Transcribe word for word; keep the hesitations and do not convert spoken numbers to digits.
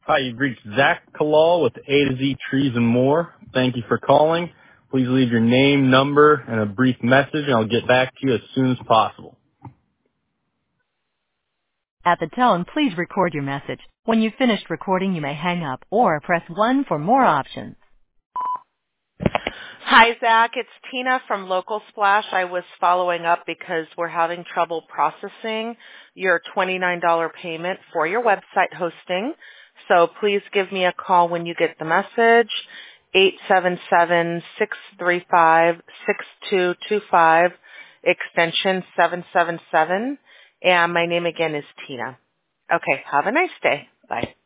Hi, you've reached Zach Kalal with A to Z Trees and More. Thank you for calling. Please leave your name, number, and a brief message, and I'll get back to you as soon as possible. At the tone, please record your message. When you've finished recording, you may hang up or press one for more options. Hi, Zach. It's Tina from Local Splash. I was following up because we're having trouble processing your twenty-nine dollars payment for your website hosting. So please give me a call when you get the message, eight seven seven, six three five, six two two five, extension seven seven seven. And my name again is Tina. Okay, have a nice day. Bye.